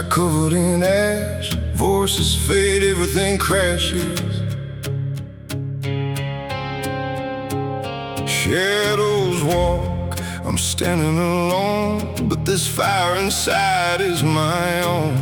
sky covered in ash. Voices fade, everything crashes. Shadows walk, I'm standing alone, but this fire inside is my own.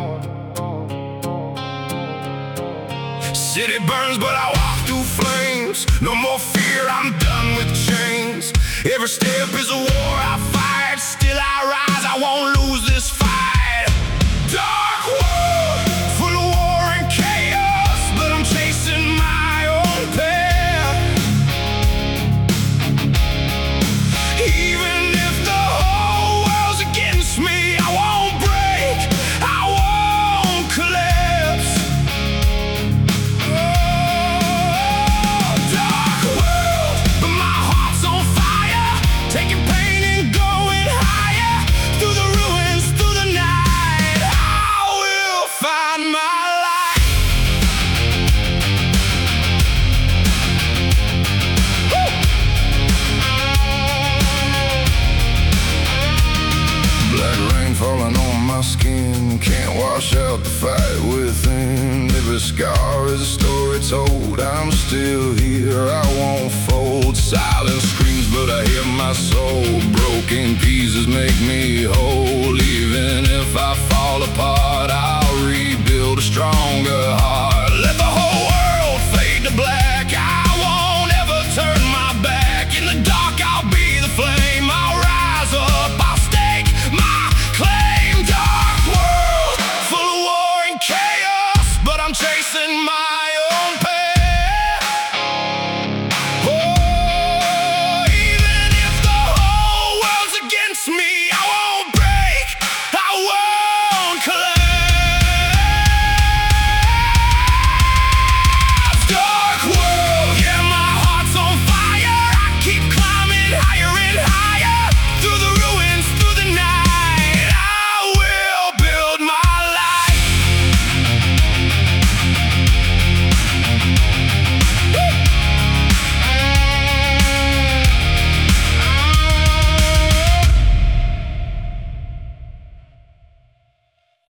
City burns, but I walk through flames. No more fear, I'm done with chains. Every step is a war I fight. Still I rise, I won't lose this fight. Dark world, full of war and chaos, but I'm chasing my own path. Even if the whole world's against me, I won't break, I won't collapse. Oh, dark world, but my heart's on fire, taking pain and going higher. Through the ruins, through the night, I will find my light. Black rain falling on my skin, can't wash out the fight within. Every scar is a story told, I'm still here, I won't fold. Silence screams, but I hear my soul. Broken pieces make me whole. Even if I fall apart,